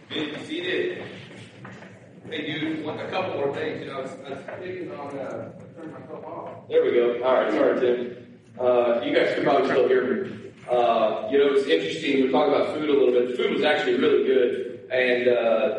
Be seated. Hey, dude, a couple more things. I was thinking on turning myself off. There we go. All right, sorry, Tim. You guys can probably still hear me. It's interesting. We're talking about food a little bit. The food was actually really good, and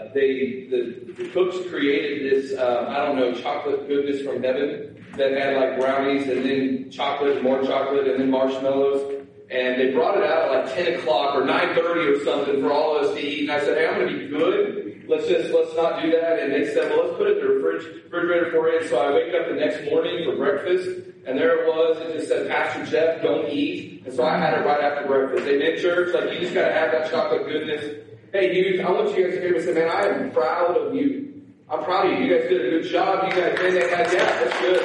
the cooks created this chocolate goodness from heaven that had like brownies and then chocolate and more chocolate and then marshmallows. And they brought it out at like 10 o'clock or 9:30 or something for all of us to eat. And I said, hey, I'm going to be good. Let's not do that. And they said, well, let's put it in the refrigerator for you. So I wake up the next morning for breakfast, and there it was. It just said, Pastor Jeff, don't eat. And so I had it right after breakfast. Amen, church? Like, you just got to have that chocolate goodness. Hey, dude, I want you guys to hear me say, man, I am proud of you. I'm proud of you. You guys did a good job. You guys did that. Yeah, that's good.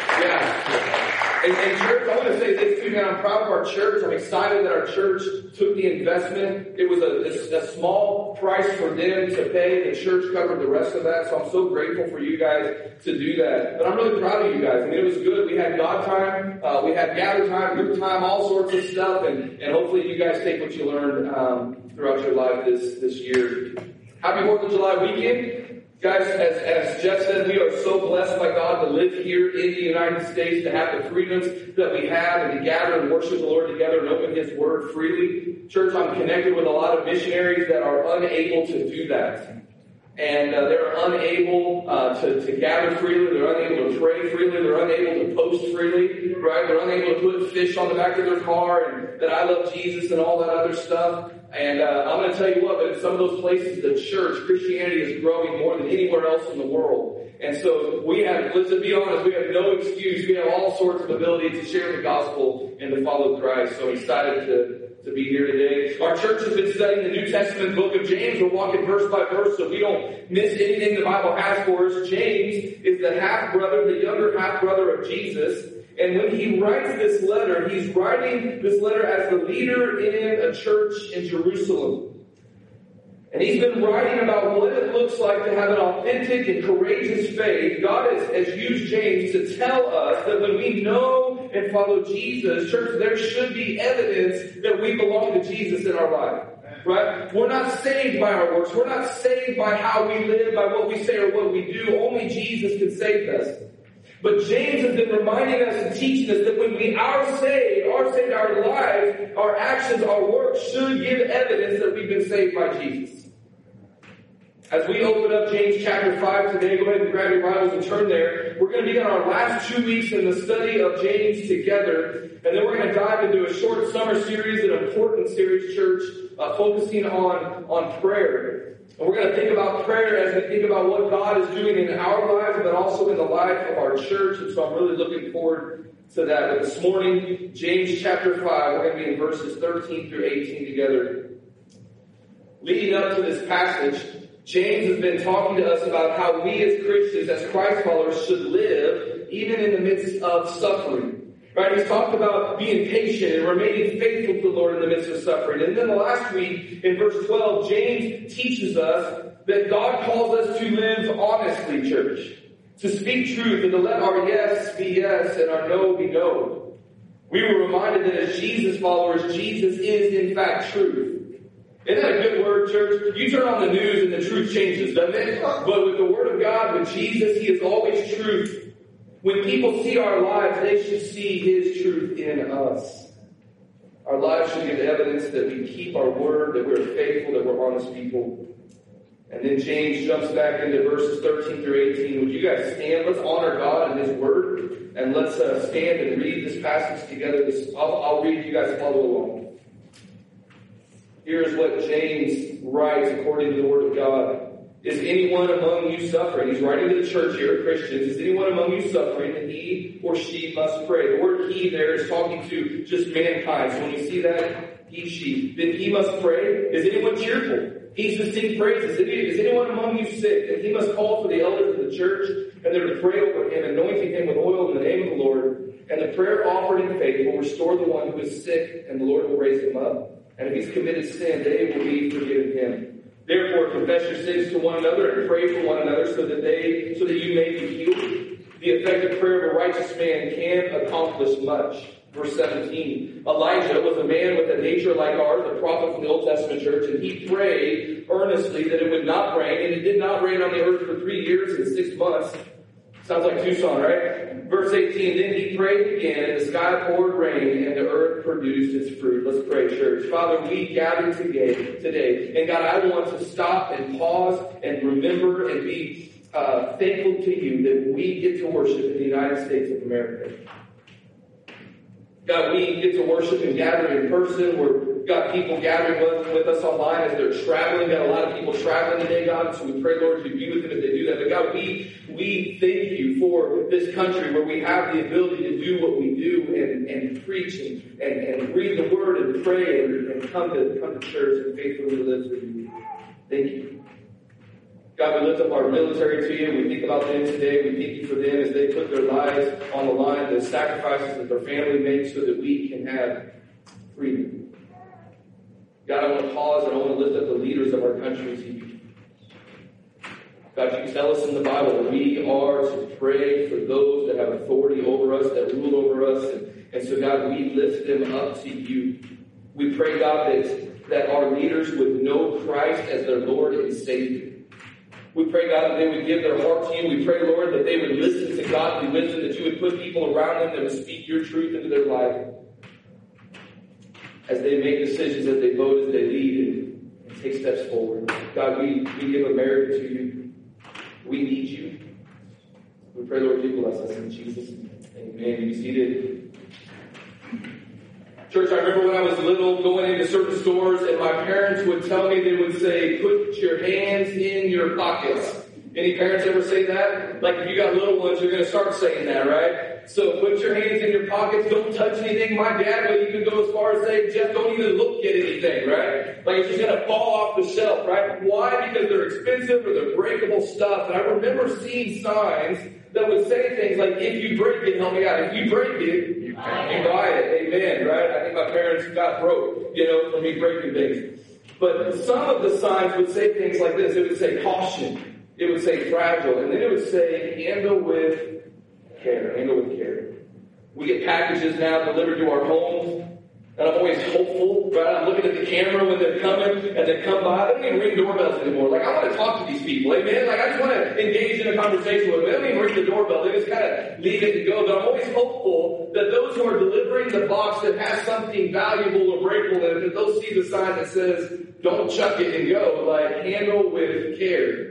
Yeah. And church, I want to say this too, man. I'm proud of our church. I'm excited that our church took the investment. It was a small price for them to pay. The church covered the rest of that. So I'm so grateful for you guys to do that. But I'm really proud of you guys. I mean, it was good. We had God time. We had gather time, group time, all sorts of stuff. And hopefully you guys take what you learned throughout your life this year. Happy 4th of July weekend. Guys, as Jeff said, we are so blessed by God to live here in the United States, to have the freedoms that we have, and to gather and worship the Lord together and open His Word freely. Church, I'm connected with a lot of missionaries that are unable to do that. And they're unable to gather freely. They're unable to pray freely. They're unable to post freely, right? They're unable to put fish on the back of their car and that I love Jesus and all that other stuff. And I'm going to tell you what, but in some of those places, the church, Christianity is growing more than anywhere else in the world. And so let's be honest, we have no excuse. We have all sorts of ability to share the gospel and to follow Christ. So I'm excited to be here today. Our church has been studying the New Testament book of James. We're walking verse by verse so we don't miss anything the Bible has for us. James is the half-brother, the younger half-brother of Jesus. And when he writes this letter, he's writing this letter as the leader in a church in Jerusalem. And he's been writing about what it looks like to have an authentic and courageous faith. God has used James to tell us that when we know and follow Jesus, church, there should be evidence that we belong to Jesus in our life. Right? We're not saved by our works. We're not saved by how we live, by what we say or what we do. Only Jesus can save us. But James has been reminding us and teaching us that when we are saved, our lives, our actions, our works should give evidence that we've been saved by Jesus. As we open up James chapter 5 today, go ahead and grab your Bibles and turn there. We're going to begin our last 2 weeks in the study of James together. And then we're going to dive into a short summer series, an important series, church, focusing on prayer. And we're going to think about prayer as we think about what God is doing in our lives, but also in the life of our church. And so I'm really looking forward to that. But this morning, James chapter 5, we're going to be in verses 13 through 18 together. Leading up to this passage, James has been talking to us about how we as Christians, as Christ followers, should live even in the midst of suffering. Right? He's talked about being patient and remaining faithful to the Lord in the midst of suffering. And then the last week, in verse 12, James teaches us that God calls us to live honestly, church. To speak truth and to let our yes be yes and our no be no. We were reminded that as Jesus followers, Jesus is in fact truth. Isn't that a good word, church? You turn on the news and the truth changes, doesn't it? But with the Word of God, with Jesus, He is always truth. When people see our lives, they should see His truth in us. Our lives should give evidence that we keep our word, that we're faithful, that we're honest people. And then James jumps back into verses 13 through 18. Would you guys stand? Let's honor God and His word. And let's stand and read this passage together. I'll read, you guys follow along. Here's what James writes according to the Word of God. Is anyone among you suffering? He's writing to the church here, Christians. Is anyone among you suffering? And he or she must pray. The word he there is talking to just mankind. So when you see that, he, she, then he must pray. Is anyone cheerful? He's to sing praises. Is anyone among you sick? And he must call for the elders of the church, and they're to pray over him, anointing him with oil in the name of the Lord. And the prayer offered in faith will restore the one who is sick, and the Lord will raise him up. And if he's committed sin, they will be forgiven him. Therefore, confess your sins to one another and pray for one another so that you may be healed. The effective prayer of a righteous man can accomplish much. Verse 17, Elijah was a man with a nature like ours, a prophet from the Old Testament church, and he prayed earnestly that it would not rain, and it did not rain on the earth for 3 years and 6 months. Sounds like Tucson, right? Verse 18, then he prayed again, and the sky poured rain, and the earth produced its fruit. Let's pray, church. Father, we gather today, and God, I want to stop and pause and remember and be thankful to you that we get to worship in the United States of America. God, we get to worship and gather in person. We've got people gathering with us online as they're traveling. Got a lot of people traveling today, God. So we pray, Lord, you be with them as they do that. But God, we thank you for this country where we have the ability to do what we do and preach and read the word and pray and come to church and faithfully live for you. Thank you. God, we lift up our military to you. We think about them today. We thank you for them as they put their lives on the line, the sacrifices that their family makes so that we can have freedom. God, I want to pause and I want to lift up the leaders of our country to you. God, you tell us in the Bible that we are to pray for those that have authority over us, that rule over us. And so, God, we lift them up to you. We pray, God, that our leaders would know Christ as their Lord and Savior. We pray, God, that they would give their heart to you. We pray, Lord, that they would listen to godly wisdom, that you would put people around them that would speak your truth into their life as they make decisions, as they vote, as they lead, and take steps forward. God, we give America to you. We need you. We pray, Lord, you bless us in Jesus' name. Amen. You be seated. Church, I remember when I was little going into certain stores and my parents would tell me, they would say, put your hands in your pockets. Any parents ever say that? Like if you got little ones, you're going to start saying that, right? So put your hands in your pockets, don't touch anything. My dad would even go as far as say, Jeff, don't even look at anything, right? Like it's just going to fall off the shelf, right? Why? Because they're expensive or they're breakable stuff. And I remember seeing signs that would say things like, if you break it, help me out. If you break it, you buy it. Amen, right? I think my parents got broke, from me breaking things. But some of the signs would say things like this. It would say caution. It would say fragile. And then it would say handle with care. Handle with care. We get packages now delivered to our homes. And I'm always hopeful, right? I'm looking at the camera when they're coming and they come by. They don't even ring doorbells anymore. Like, I want to talk to these people, amen? Like, I just want to engage in a conversation with them. They don't even ring the doorbell. They just kind of leave it and go. But I'm always hopeful that those who are delivering the box that has something valuable or breakable in it, that they'll see the sign that says, don't chuck it and go. Like, handle with care.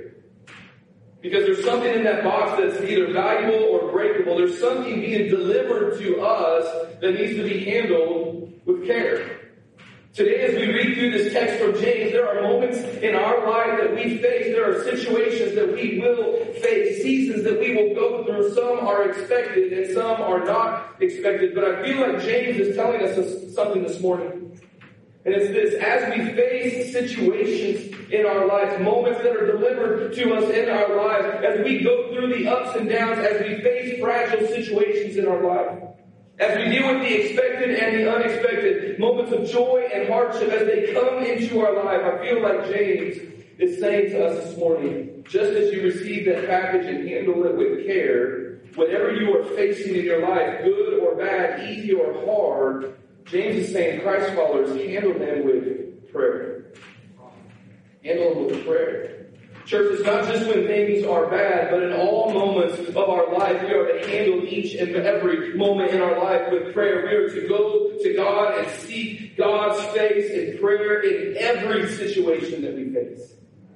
Because there's something in that box that's either valuable or breakable. There's something being delivered to us that needs to be handled with care. Today, as we read through this text from James, there are moments in our life that we face. There are situations that we will face, seasons that we will go through. Some are expected and some are not expected. But I feel like James is telling us something this morning. And it's this: as we face situations in our lives, moments that are delivered to us in our lives, as we go through the ups and downs, as we face fragile situations in our life, as we deal with the expected and the unexpected, moments of joy and hardship as they come into our life, I feel like James is saying to us this morning, just as you receive that package and handle it with care, whatever you are facing in your life, good or bad, easy or hard, James is saying, Christ followers, handle them with prayer. Handle them with prayer. Church, it's not just when things are bad, but in all moments of our life, we are to handle each and every moment in our life with prayer. We are to go to God and seek God's face in prayer in every situation that we face.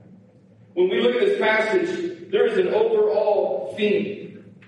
When we look at this passage, there is an overall theme.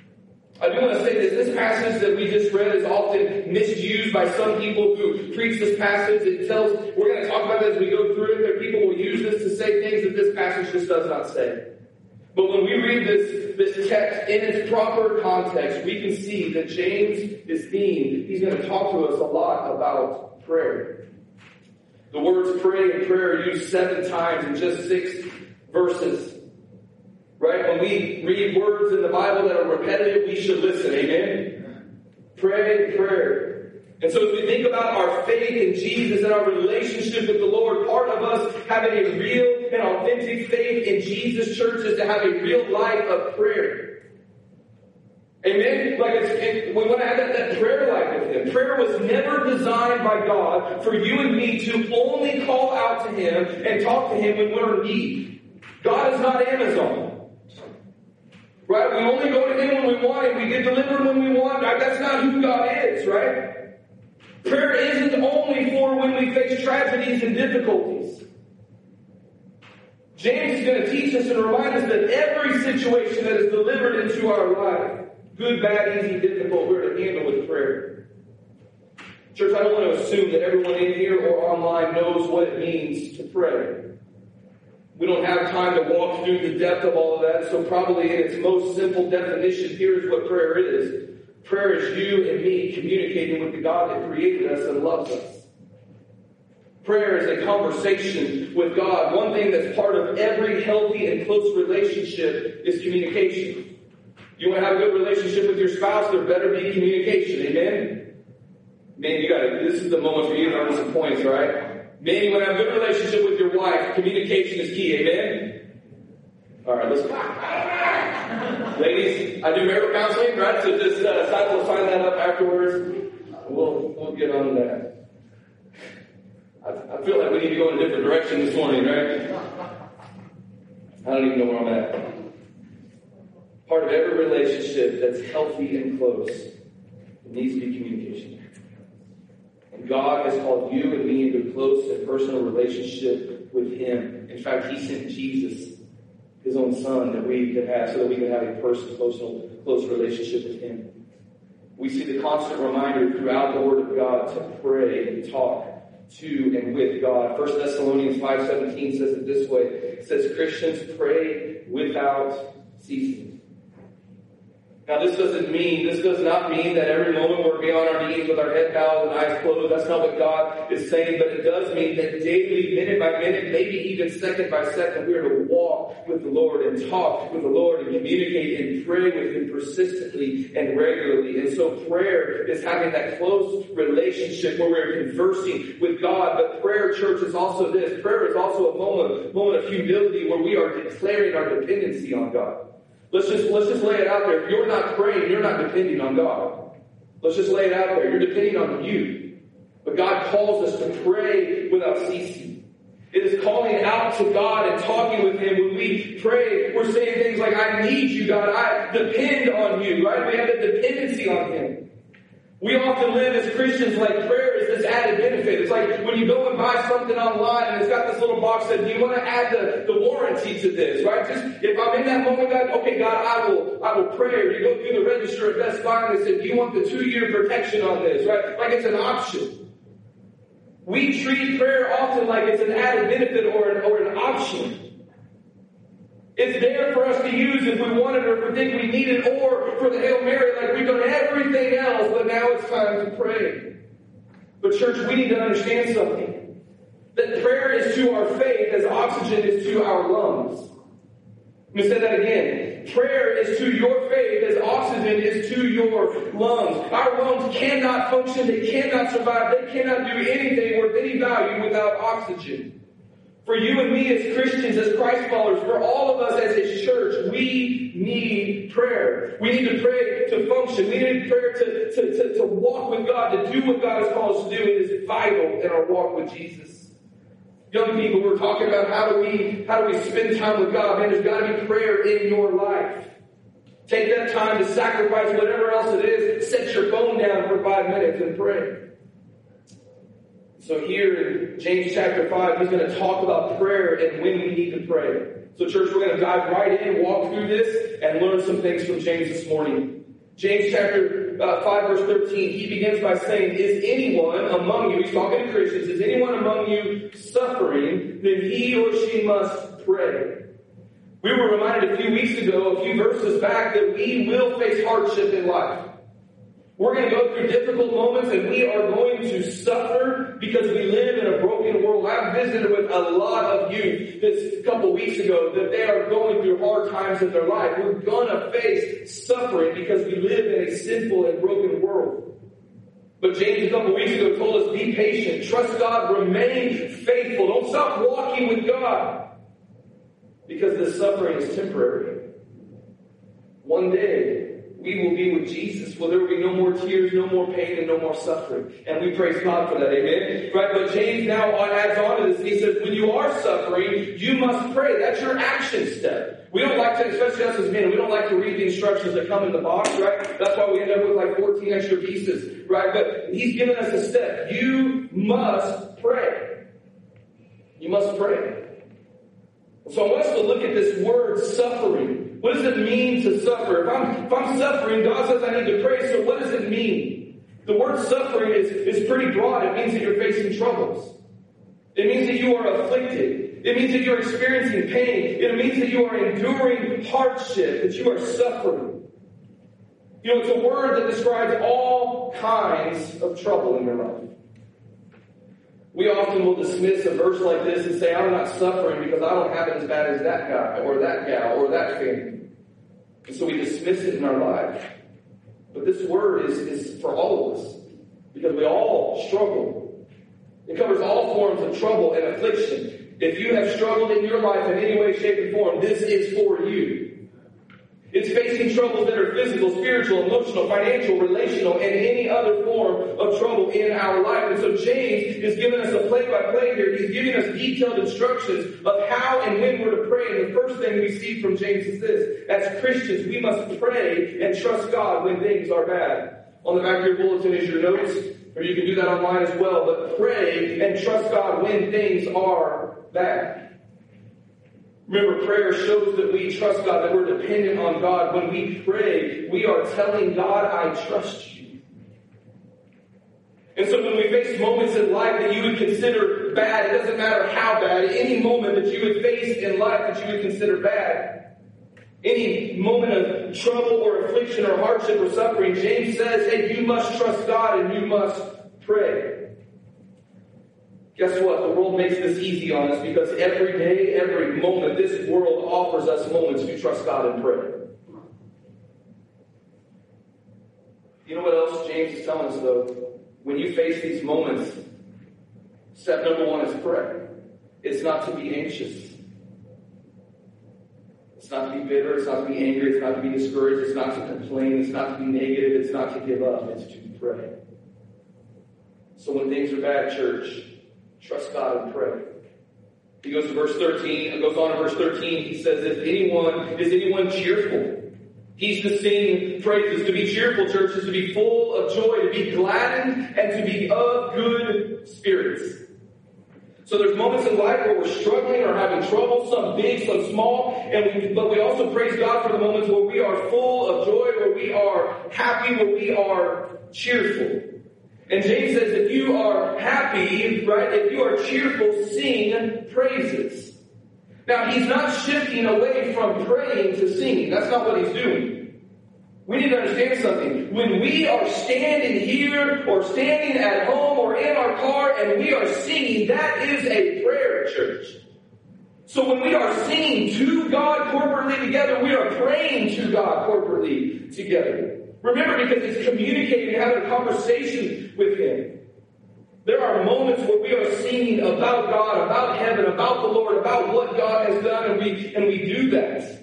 I do want to say this passage that we just read is often misused by some people who preach this passage. We're going to talk about it as we go through it. There people will use this to say things that this passage just does not say. But when we read this text in its proper context, we can see that James is theme. He's going to talk to us a lot about prayer. The words pray and prayer are used 7 times in just 6 verses. Right? When we read words in the Bible that are repetitive, we should listen. Amen? Pray and prayer. And so as we think about our faith in Jesus and our relationship with the Lord, part of us having a real and authentic faith in Jesus, church, is to have a real life of prayer. Amen? We want to have that prayer life with Him. Prayer was never designed by God for you and me to only call out to Him and talk to Him when we're in need. God is not Amazon. Right? We only go to Him when we want Him. We get delivered when we want. That's not who God is, right? Prayer isn't only for when we face tragedies and difficulties. James is going to teach us and remind us that every situation that is delivered into our life, good, bad, easy, difficult, we're to handle with prayer. Church, I don't want to assume that everyone in here or online knows what it means to pray. We don't have time to walk through the depth of all of that, so probably in its most simple definition, here's what prayer is. Prayer is you and me communicating with the God that created us and loves us. Prayer is a conversation with God. One thing that's part of every healthy and close relationship is communication. You want to have a good relationship with your spouse, there better be communication. Amen? Man, this is the moment for you to earn some points, right? Man, you want to have a good relationship with your wife, communication is key. Amen? Alright, let's go. Ladies, I do marital counseling, right? So just we'll sign that up afterwards. We'll get on that. I feel like we need to go in a different direction this morning, right? I don't even know where I'm at. Part of every relationship that's healthy and close, it needs to be communication. And God has called you and me into a close and personal relationship with Him. In fact, He sent Jesus, His own Son, that we could have, so that we could have a personal, close relationship with Him. We see the constant reminder throughout the Word of God to pray and talk to and with God. 1 Thessalonians 5:17 says it this way. It says, Christians pray without ceasing. Now this does not mean that every moment we're be on our knees with our head bowed and eyes closed. That's not what God is saying, but it does mean that daily, minute by minute, maybe even second by second, we are to walk with the Lord and talk with the Lord and communicate and pray with Him persistently and regularly. And so prayer is having that close relationship where we're conversing with God. But prayer, church, is also this. Prayer is also a moment of humility where we are declaring our dependency on God. Let's just lay it out there. If you're not praying, you're not depending on God. Let's just lay it out there. You're depending on you. But God calls us to pray without ceasing. It is calling out to God and talking with Him. When we pray, we're saying things like, I need you, God. I depend on you, right? We have that dependency on Him. We often live as Christians like prayer is this added benefit. It's like when you go and buy something online and it's got this little box that, do you want to add the warranty to this, right? Just, if I'm in that moment, God, okay, God, I will pray. Or you go through the register at Best Buy and they say, do you want the 2-year protection on this, right? Like it's an option. We treat prayer often like it's an added benefit or an option. It's there for us to use if we want it or if we think we need it, or for the Hail Mary like we've done everything else, but now it's time to pray. But church, we need to understand something. That prayer is to our faith as oxygen is to our lungs. Let me say that again. Prayer is to your faith as oxygen is to your lungs. Our lungs cannot function, they cannot survive, they cannot do anything worth any value without oxygen. For you and me as Christians, as Christ followers, for all of us as His church, we need prayer. We need to pray to function. We need prayer to walk with God, to do what God has called us to do. It is vital in our walk with Jesus. Young people, we're talking about how do we spend time with God. Man, there's got to be prayer in your life. Take that time to sacrifice whatever else it is. Set your phone down for 5 minutes and pray. So here in James chapter 5, he's going to talk about prayer and when we need to pray. So church, we're going to dive right in, walk through this, and learn some things from James this morning. James chapter 5 verse 13, he begins by saying, is anyone among you, he's talking to Christians, is anyone among you suffering, then he or she must pray. We were reminded a few weeks ago, a few verses back, that we will face hardship in life. We're going to go through difficult moments and we are going to suffer because we live in a broken world. I visited with a lot of youth this couple weeks ago that they are going through hard times in their life. We're going to face suffering because we live in a sinful and broken world. But James a couple weeks ago told us, be patient, trust God, remain faithful. Don't stop walking with God because this suffering is temporary. One day, we will be with Jesus. Well, there will be no more tears, no more pain, and no more suffering. And we praise God for that, amen? Right? But James now adds on to this, and he says, when you are suffering, you must pray. That's your action step. We don't like to, especially us as men, we don't like to read the instructions that come in the box, right? That's why we end up with like 14 extra pieces, right? But he's given us a step. You must pray. You must pray. So I want us to look at this word suffering. What does it mean to suffer? If I'm suffering, God says I need to pray, so what does it mean? The word suffering is pretty broad. It means that you're facing troubles. It means that you are afflicted. It means that you're experiencing pain. It means that you are enduring hardship, that you are suffering. You know, it's a word that describes all kinds of trouble in your life. We often will dismiss a verse like this and say, I'm not suffering because I don't have it as bad as that guy or that gal or that family. And so we dismiss it in our life. But this word is for all of us because we all struggle. It covers all forms of trouble and affliction. If you have struggled in your life in any way, shape, and form, this is for you. It's facing troubles that are physical, spiritual, emotional, financial, relational, and any other form of trouble in our life. And so James is giving us a play-by-play here. He's giving us detailed instructions of how and when we're to pray. And the first thing we see from James is this. As Christians, we must pray and trust God when things are bad. On the back of your bulletin is your notes, or you can do that online as well. But pray and trust God when things are bad. Remember, prayer shows that we trust God, that we're dependent on God. When we pray, we are telling God, I trust you. And so when we face moments in life that you would consider bad, it doesn't matter how bad, any moment that you would face in life that you would consider bad, any moment of trouble or affliction or hardship or suffering, James says, hey, you must trust God and you must pray. Guess what? The world makes this easy on us because every day, every moment, this world offers us moments to trust God and pray. You know what else James is telling us, though? When you face these moments, step number one is pray. It's not to be anxious. It's not to be bitter. It's not to be angry. It's not to be discouraged. It's not to complain. It's not to be negative. It's not to give up. It's to pray. So when things are bad, church, trust God and pray. He goes to verse 13, goes on to verse 13. He says, is anyone cheerful? He's to sing praises. To be cheerful, church, is to be full of joy, to be gladdened, and to be of good spirits. So there's moments in life where we're struggling or having trouble, some big, some small, but we also praise God for the moments where we are full of joy, where we are happy, where we are cheerful. And James says, if you are happy, right, if you are cheerful, sing praises. Now, he's not shifting away from praying to singing. That's not what he's doing. We need to understand something. When we are standing here or standing at home or in our car and we are singing, that is a prayer, church. So when we are singing to God corporately together, we are praying to God corporately together. Remember, because it's communicating, having a conversation with Him. There are moments where we are singing about God, about heaven, about the Lord, about what God has done, and we do that.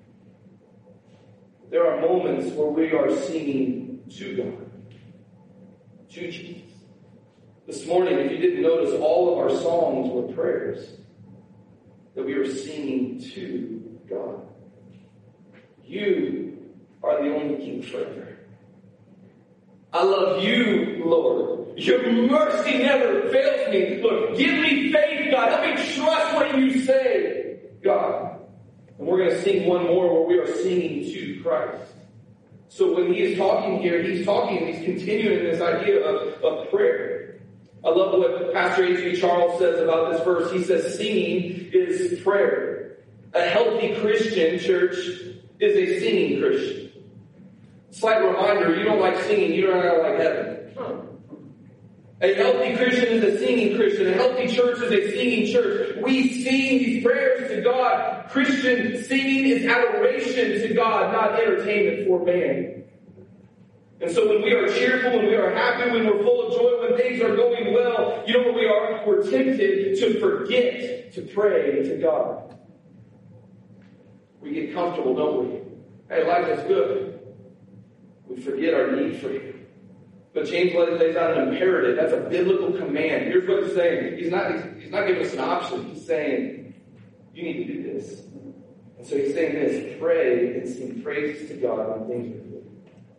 There are moments where we are singing to God, to Jesus. This morning, if you didn't notice, all of our songs were prayers that we were singing to God. You are the only King forever. I love you, Lord. Your mercy never fails me. Look, give me faith, God. Help me trust what you say, God. And we're going to sing one more where we are singing to Christ. So when he is talking here, he's continuing this idea of prayer. I love what Pastor H.B. Charles says about this verse. He says singing is prayer. A healthy Christian, church, is a singing Christian. Slight reminder, you don't like singing, you don't like heaven. A healthy Christian is a singing Christian. A healthy church is a singing church. We sing these prayers to God. Christian singing is adoration to God, not entertainment for man. And so when we are cheerful, when we are happy, when we're full of joy, when things are going well, you know what we are? We're tempted to forget to pray to God. We get comfortable, don't we? Hey, life is good. We forget our need for Him. But James lays out an imperative. That's a biblical command. Here's what he's saying. He's not giving us an option. He's saying, you need to do this. And so he's saying this, pray and sing praises to God when things are good.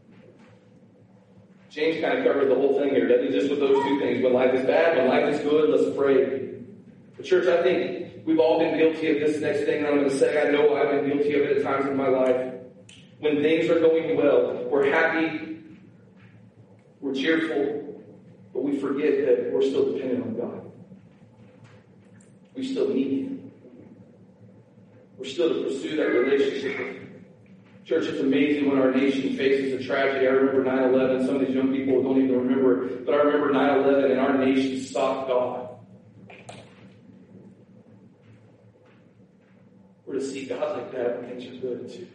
James kind of covered the whole thing here, doesn't he? Just with those two things. When life is bad, when life is good, let's pray. But church, I think we've all been guilty of this next thing I'm going to say. I know I've been guilty of it at times in my life. When things are going well, we're happy, we're cheerful, but we forget that we're still dependent on God. We still need Him. We're still to pursue that relationship with Him. Church, it's amazing when our nation faces a tragedy. I remember 9/11. Some of these young people don't even remember it. But I remember 9/11 and our nation sought God. We're to see God like that when things are good too.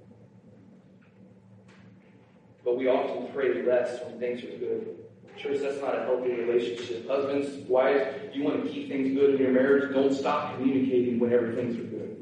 But we often pray less when things are good. Church, that's not a healthy relationship. Husbands, wives, you want to keep things good in your marriage, don't stop communicating whenever things are good.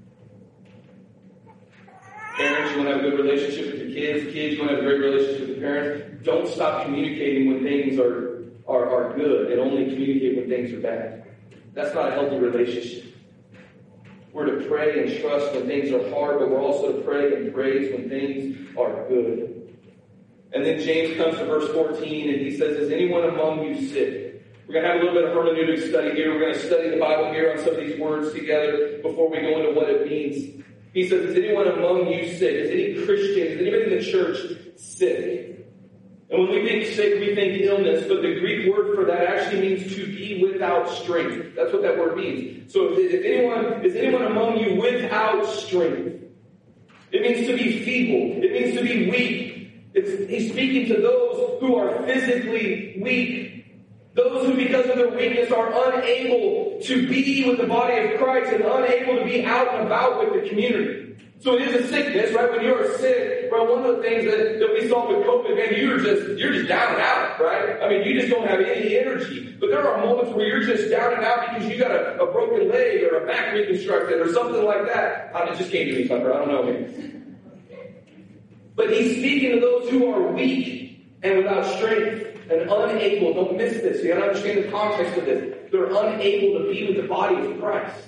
Parents, you want to have a good relationship with your kids. Kids, you want to have a great relationship with your parents. Don't stop communicating when things are good and only communicate when things are bad. That's not a healthy relationship. We're to pray and trust when things are hard, but we're also to pray and praise when things are good. And then James comes to verse 14 and he says, is anyone among you sick? We're going to have a little bit of hermeneutic study here. We're going to study the Bible here on some of these words together before we go into what it means. He says, is anyone among you sick? Is any Christian, is anybody in the church sick? And when we think sick, we think illness, but the Greek word for that actually means to be without strength. That's what that word means. So is anyone among you without strength? It means to be feeble. It means to be weak. He's speaking to those who are physically weak. Those who, because of their weakness, are unable to be with the body of Christ and unable to be out and about with the community. So it is a sickness, right? When you're sick, right, one of the things that we saw with COVID, man, you're just down and out, right? I mean, you just don't have any energy. But there are moments where you're just down and out because you got a broken leg or a back reconstructed or something like that. It just came to me, Tucker. I don't know, man. But he's speaking to those who are weak and without strength and unable. Don't miss this. You got to understand the context of this. They're unable to be with the body of Christ.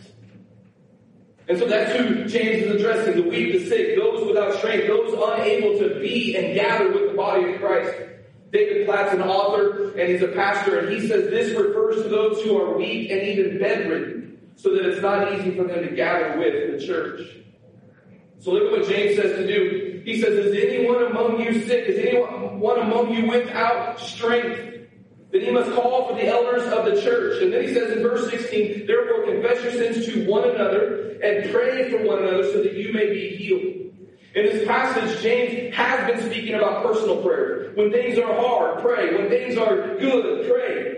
And so that's who James is addressing, the weak, the sick, those without strength, those unable to be and gather with the body of Christ. David Platt's an author and he's a pastor, and he says this refers to those who are weak and even bedridden, so that it's not easy for them to gather with the church. So look at what James says to do. He says, is anyone among you sick? Is anyone among you without strength? Then he must call for the elders of the church. And then he says in verse 16, therefore confess your sins to one another and pray for one another so that you may be healed. In this passage, James has been speaking about personal prayer. When things are hard, pray. When things are good, pray.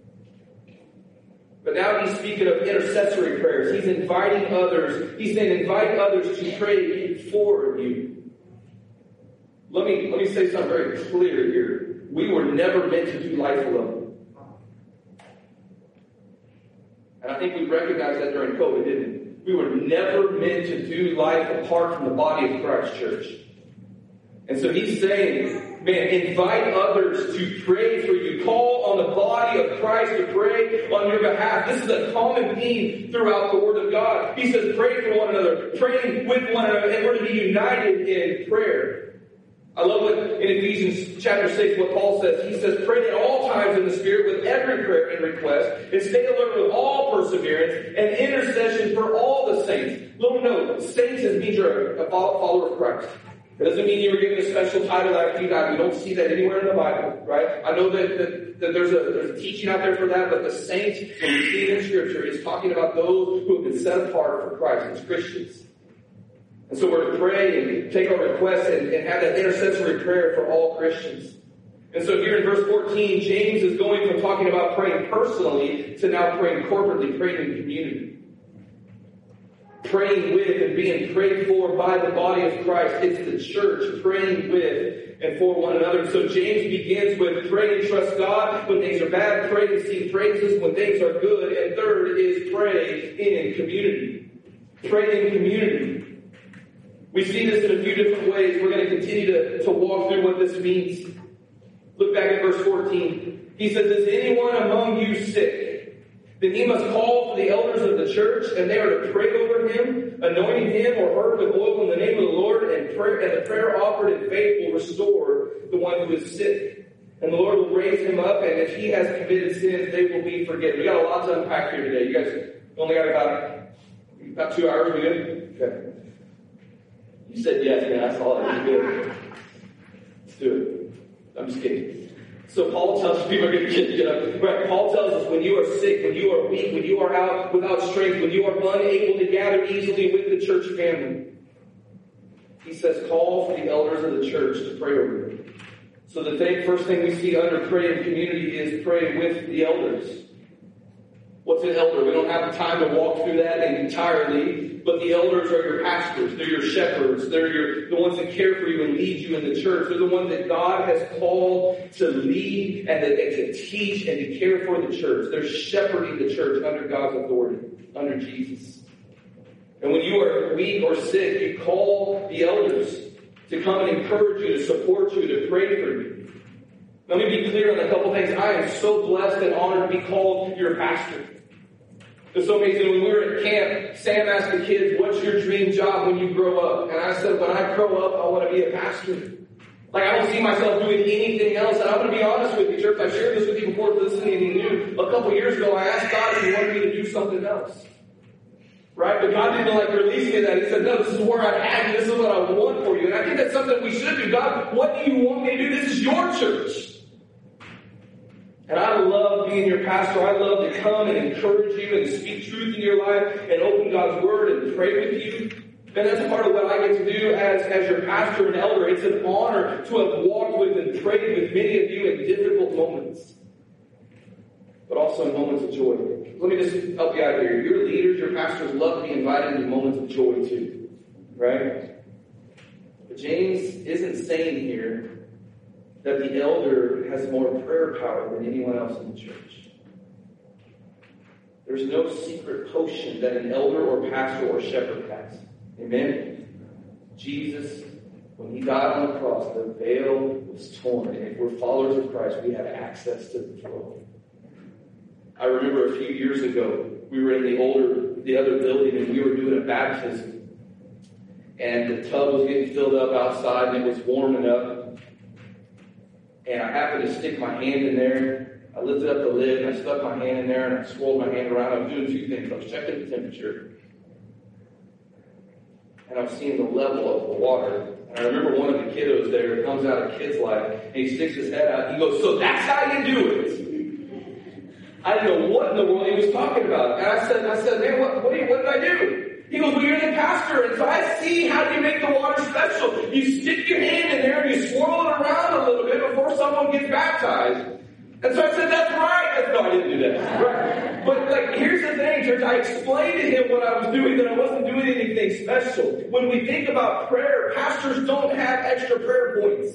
But now he's speaking of intercessory prayers. He's inviting others. He's saying invite others to pray for you. Let me say something very clear here. We were never meant to do life alone. And I think we recognized that during COVID, didn't we? We were never meant to do life apart from the body of Christ, church. And so he's saying, man, invite others to pray for you. Call on the body of Christ to pray on your behalf. This is a common theme throughout the Word of God. He says, pray for one another, pray with one another, and we're to be united in prayer. I love what in Ephesians chapter 6, what Paul says. He says, pray at all times in the Spirit with every prayer and request, and stay alert with all perseverance and intercession for all the saints. Little note, saints means you're a follower of Christ. It doesn't mean you were given a special title after you died. We don't see that anywhere in the Bible, right? I know that there's a teaching out there for that, but the saints, when we see it in Scripture, is talking about those who have been set apart for Christ as Christians. And so we're to pray and take our requests and have that intercessory prayer for all Christians. And so here in verse 14, James is going from talking about praying personally to now praying corporately, praying in community. Praying with and being prayed for by the body of Christ. It's the church praying with and for one another. So James begins with pray and trust God when things are bad, pray and sing praises when things are good, and third is pray in community. Pray in community. We see this in a few different ways. We're going to continue to walk through what this means. Look back at verse 14. He says, is anyone among you sick? Then he must call for the elders of the church, and they are to pray over him, anointing him or her with oil in the name of the Lord, and the prayer offered in faith will restore the one who is sick. And the Lord will raise him up, and if he has committed sins, they will be forgiven. We got a lot to unpack here today. You guys only got about 2 hours. We good? Okay. You said yes, man. I saw that. You're good. Let's do it. I'm just kidding. So Paul tells us, people are going to get up. Right? Paul tells us when you are sick, when you are weak, when you are out without strength, when you are unable to gather easily with the church family, he says, call for the elders of the church to pray over you. So the first thing we see under pray in community is pray with the elders. What's an elder? We don't have the time to walk through that entirely, but the elders are your pastors. They're your shepherds. They're the ones that care for you and lead you in the church. They're the ones that God has called to lead and to teach and to care for the church. They're shepherding the church under God's authority, under Jesus. And when you are weak or sick, you call the elders to come and encourage you, to support you, to pray for you. Let me be clear on a couple things. I am so blessed and honored to be called your pastor. It's so amazing. When we were at camp, Sam asked the kids, what's your dream job when you grow up? And I said, when I grow up, I want to be a pastor. Like, I don't see myself doing anything else. And I'm going to be honest with you, church. I shared this with you before, if listening to you. A couple years ago, I asked God if he wanted me to do something else. Right? But God didn't release me that. He said, no, this is where I'm at. This is what I want for you. And I think that's something we should do. God, what do you want me to do? This is your church. And I love being your pastor. I love to come and encourage you and speak truth in your life and open God's word and pray with you. And that's part of what I get to do as your pastor and elder. It's an honor to have walked with and prayed with many of you in difficult moments, but also in moments of joy. Let me just help you out here. Your leaders, your pastors love to be invited into moments of joy too. Right? But James isn't saying here that the elder has more prayer power than anyone else in the church. There's no secret potion that an elder or pastor or shepherd has. Amen? Jesus, when he died on the cross, the veil was torn. And if we're followers of Christ, we have access to the throne. I remember a few years ago, we were in the other building, and we were doing a baptism. And the tub was getting filled up outside, and it was warming up. And I happened to stick my hand in there. I lifted up the lid, and I stuck my hand in there, and I swirled my hand around. I was doing two things. I was checking the temperature, and I was seeing the level of the water. And I remember one of the kiddos there comes out of Kids Life, and he sticks his head out. He goes, so that's how you do it. I didn't know what in the world he was talking about. And I said, man, what did I do? He goes, well, you're the pastor, and so I see how you make the water special. You stick your hand in there, and you swirl it around a little bit before someone gets baptized. And so I said, that's right. No, I didn't do that. Right. But here's the thing, church. I explained to him what I was doing, that I wasn't doing anything special. When we think about prayer, pastors don't have extra prayer points.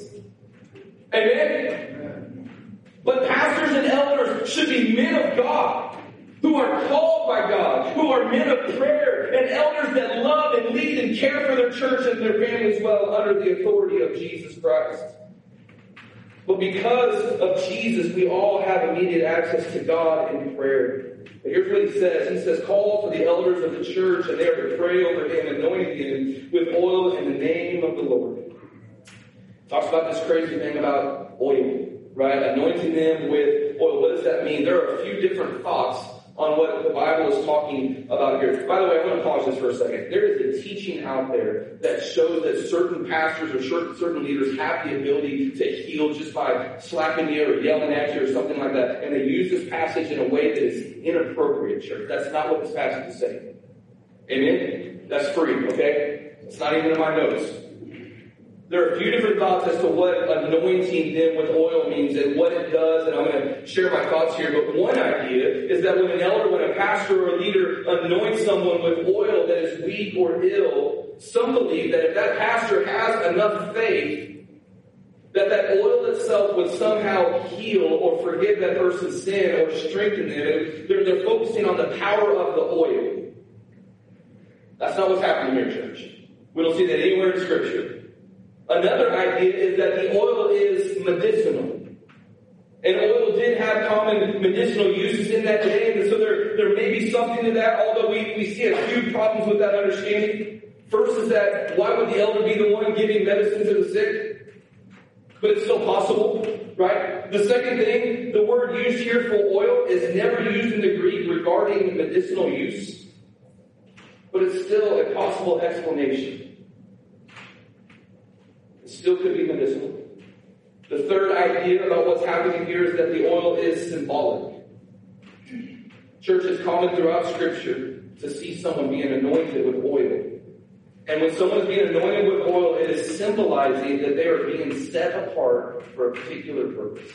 Amen? But pastors and elders should be men of God, who are called by God, who are men of prayer, and elders that love and lead and care for their church and their families well under the authority of Jesus Christ. But because of Jesus, we all have immediate access to God in prayer. But here's what he says. He says, call for the elders of the church, and they are to pray over him, anointing him with oil in the name of the Lord. Talks about this crazy thing about oil, right? Anointing them with oil. What does that mean? There are a few different thoughts on what the Bible is talking about here. By the way, I want to pause this for a second. There is a teaching out there that shows that certain pastors or certain leaders have the ability to heal just by slapping you or yelling at you or something like that. And they use this passage in a way that is inappropriate, church. That's not what this passage is saying. Amen? That's free, okay? It's not even in my notes. There are a few different thoughts as to what anointing them with oil means and what it does, and I'm going to share my thoughts here. But one idea is that when a pastor or a leader anoints someone with oil that is weak or ill, some believe that if that pastor has enough faith, that oil itself would somehow heal or forgive that person's sin or strengthen them. They're focusing on the power of the oil. That's not what's happening here, church. We don't see that anywhere in Scripture. Another idea is that the oil is medicinal. And oil did have common medicinal uses in that day, and so there may be something to that, although we see a few problems with that understanding. First is that why would the elder be the one giving medicine to the sick? But it's still possible, right? The second thing, the word used here for oil is never used in the Greek regarding medicinal use, but it's still a possible explanation. It still could be medicinal. The third idea about what's happening here is that the oil is symbolic. Church, is common throughout Scripture to see someone being anointed with oil. And when someone is being anointed with oil, it is symbolizing that they are being set apart for a particular purpose.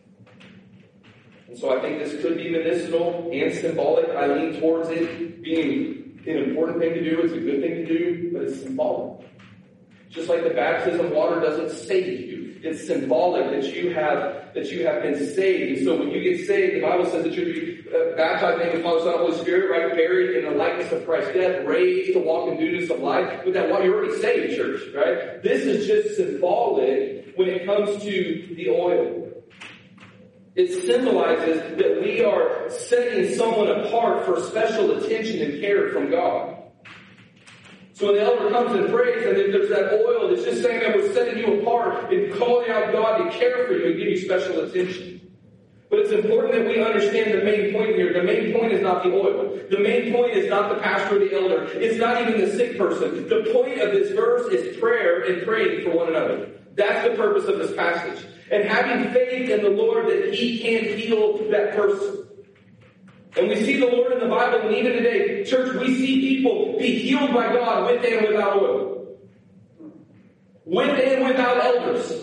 And so I think this could be medicinal and symbolic. I lean towards it being an important thing to do. It's a good thing to do, but it's symbolic. Just like the baptism water doesn't save you. It's symbolic that you have been saved. And so when you get saved, the Bible says that you'll be baptized in the name of the Father, Son, and Holy Spirit, right? Buried in the likeness of Christ's death, raised to walk in newness of life. With that water, you're already saved, church, right? This is just symbolic when it comes to the oil. It symbolizes that we are setting someone apart for special attention and care from God. So when the elder comes and prays, and then there's that oil that's just saying that we're setting you apart and calling out God to care for you and give you special attention. But it's important that we understand the main point here. The main point is not the oil. The main point is not the pastor or the elder. It's not even the sick person. The point of this verse is prayer and praying for one another. That's the purpose of this passage. And having faith in the Lord that He can heal that person. And we see the Lord in the Bible, and even today, church, we see people be healed by God with and without oil. With and without elders.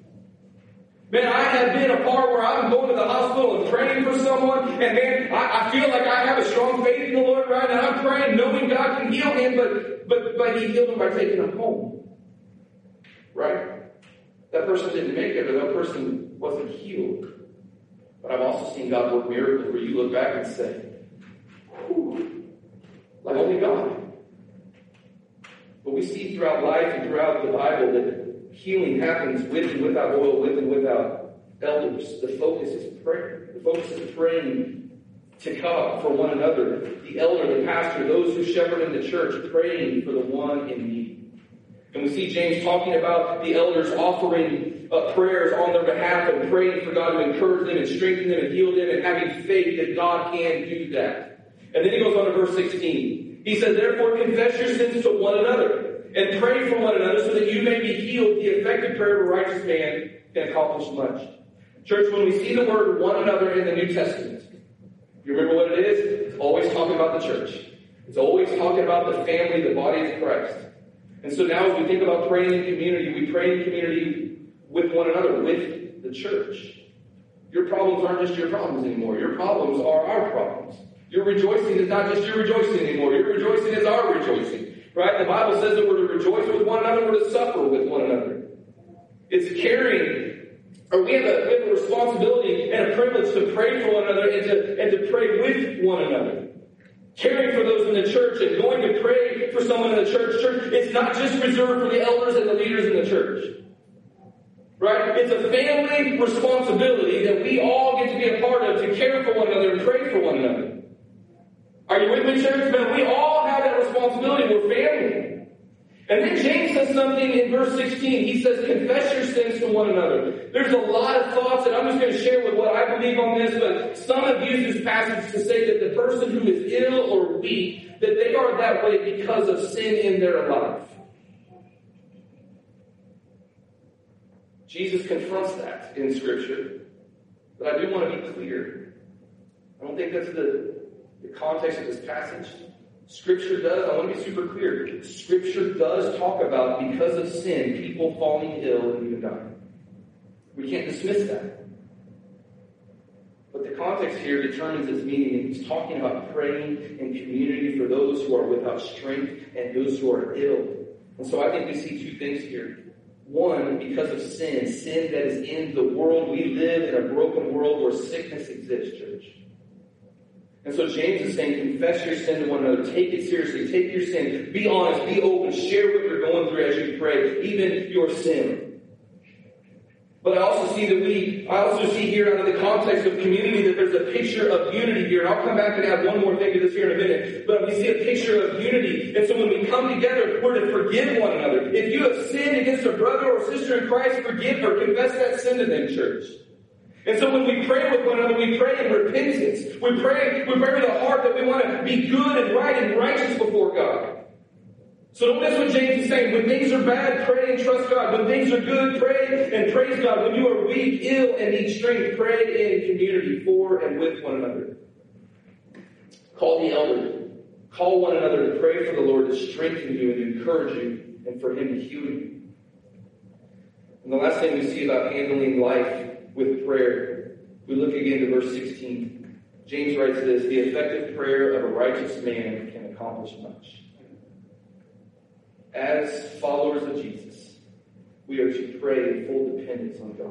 Man, I have been a part where I'm going to the hospital and praying for someone, and man, I feel like I have a strong faith in the Lord, right? And I'm praying knowing God can heal him, but He healed him by taking him home. Right? That person didn't make it, or that person wasn't healed. But I've also seen God work miracles where you look back and say, whew, like only God. But we see throughout life and throughout the Bible that healing happens with and without oil, with and without elders. The focus is prayer. The focus is praying to God for one another. The elder, the pastor, those who shepherd in the church, praying for the one in need. And we see James talking about the elders offering prayers on their behalf and praying for God to encourage them and strengthen them and heal them and having faith that God can do that. And then he goes on to verse 16. He says, therefore confess your sins to one another and pray for one another so that you may be healed. The effective prayer of a righteous man can accomplish much. Church, when we see the word one another in the New Testament, you remember what it is? It's always talking about the church. It's always talking about the family, the body of Christ. And so now as we think about praying in community, we pray in community with one another, with the church. Your problems aren't just your problems anymore. Your problems are our problems. Your rejoicing is not just your rejoicing anymore. Your rejoicing is our rejoicing. Right? The Bible says that we're to rejoice with one another, we're to suffer with one another. It's caring, or we have a responsibility and a privilege to pray for one another and to pray with one another. Caring for those in the church and going to pray for someone in the church. Church, it's not just reserved for the elders and the leaders in the church. Right? It's a family responsibility that we all get to be a part of to care for one another and pray for one another. Are you with me, church? Man, we all have that responsibility. We're family. And then James says something in verse 16. He says, confess your sins to one another. There's a lot of thoughts, and I'm just going to share with what I believe on this, but some have used this passage to say that the person who is ill or weak, that they are that way because of sin in their life. Jesus confronts that in Scripture, but I do want to be clear. I don't think that's the context of this passage. Scripture does, I want to be super clear, Scripture does talk about, because of sin, people falling ill and even dying. We can't dismiss that. But the context here determines its meaning, and he's talking about praying in community for those who are without strength and those who are ill. And so I think we see two things here. One, because of sin that is in the world. We live in a broken world where sickness exists, church. And so James is saying, confess your sin to one another. Take it seriously. Take your sin. Be honest. Be open. Share what you're going through as you pray, even your sin. But I also see here out of the context of community that there's a picture of unity here. And I'll come back and add one more thing to this here in a minute. But we see a picture of unity. And so when we come together, we're to forgive one another. If you have sinned against a brother or sister in Christ, forgive or confess that sin to them, church. And so when we pray with one another, we pray in repentance. We pray with a heart that we want to be good and right and righteous before God. So don't miss what James is saying. When things are bad, pray and trust God. When things are good, pray and praise God. When you are weak, ill, and need strength, pray in community for and with one another. Call the elder. Call one another to pray for the Lord to strengthen you and encourage you and for Him to heal you. And the last thing we see about handling life with prayer, we look again to verse 16. James writes this, the effective prayer of a righteous man can accomplish much. As followers of Jesus, we are to pray in full dependence on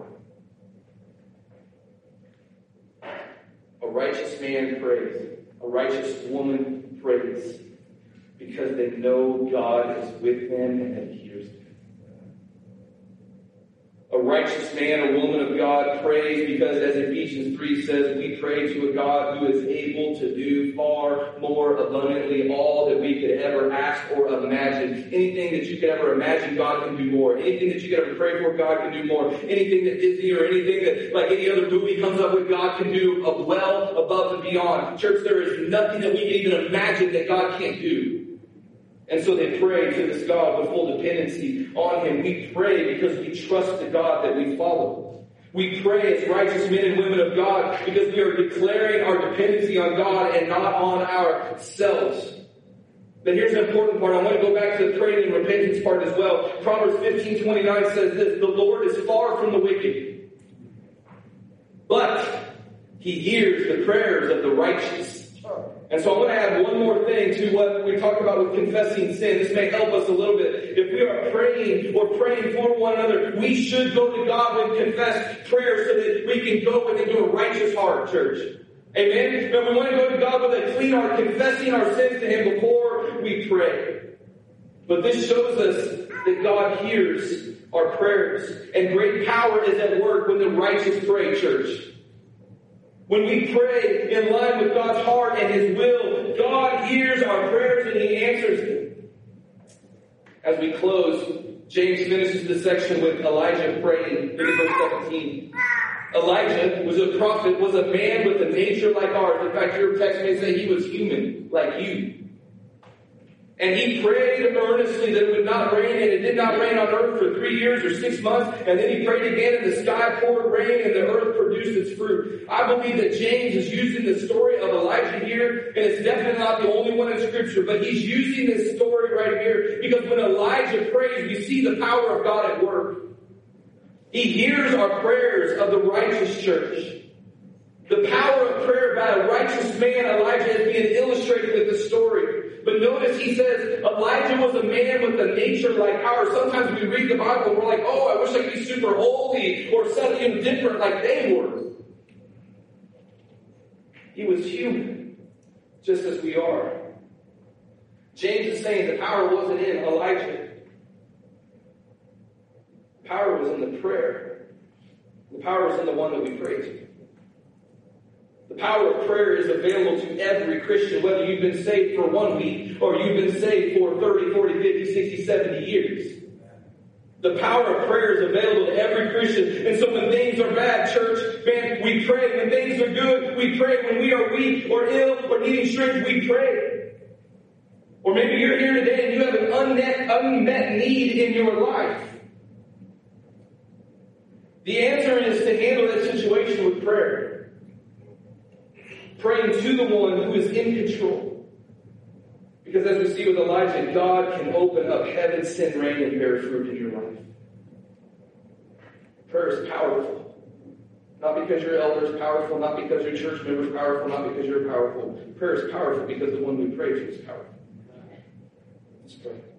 God. A righteous man prays. A righteous woman prays because they know God is with them and that He hears them. A righteous man or woman of God prays because, as Ephesians 3 says, we pray to a God who is able to do far more abundantly all that we could ever ask or imagine. Anything that you could ever imagine, God can do more. Anything that you could ever pray for, God can do more. Anything that Disney or anything that, like any other movie comes up with, God can do well above and beyond. Church, there is nothing that we can even imagine that God can't do. And so they pray to this God with full dependency on Him. We pray because we trust the God that we follow. We pray as righteous men and women of God because we are declaring our dependency on God and not on ourselves. But here's an important part. I want to go back to the praying and repentance part as well. Proverbs 15:29 says this, the Lord is far from the wicked, but He hears the prayers of the righteous. And so I want to add one more thing to what we talked about with confessing sin. This may help us a little bit. If we are praying or praying for one another, we should go to God with confessed prayer so that we can go with into a righteous heart, church. Amen? But we want to go to God with a clean heart, confessing our sins to Him before we pray. But this shows us that God hears our prayers. And great power is at work when the righteous pray, church. When we pray in line with God's heart and His will, God hears our prayers and He answers them. As we close, James finishes the section with Elijah praying. Look at verse 17. Elijah was a prophet, was a man with a nature like ours. In fact, your text may say he was human, like you. And he prayed earnestly that it would not rain, and it did not rain on earth for 3 years or 6 months. And then he prayed again, and the sky poured rain, and the earth produced its fruit. I believe that James is using the story of Elijah here, and it's definitely not the only one in Scripture, but he's using this story right here because when Elijah prays, we see the power of God at work. He hears our prayers of the righteous church. The power of prayer by a righteous man, Elijah, is being illustrated with the story. But notice he says Elijah was a man with a nature like ours. Sometimes we read the Bible and we're like, oh, I wish I could be super holy or something different like they were. He was human, just as we are. James is saying the power wasn't in Elijah. The power was in the prayer. The power was in the one that we pray to. The power of prayer is available to every Christian, whether you've been saved for 1 week or you've been saved for 30, 40, 50, 60, 70 years. The power of prayer is available to every Christian. And so when things are bad, church, man, we pray. When things are good, we pray. When we are weak or ill or needing strength, we pray. Or maybe you're here today and you have an unmet need in your life. The answer is to handle that situation with prayer. Praying to the one who is in control. Because as we see with Elijah, God can open up heaven, send rain, and bear fruit in your life. Prayer is powerful. Not because your elder is powerful, not because your church member is powerful, not because you're powerful. Prayer is powerful because the one we pray to is powerful. Let's pray.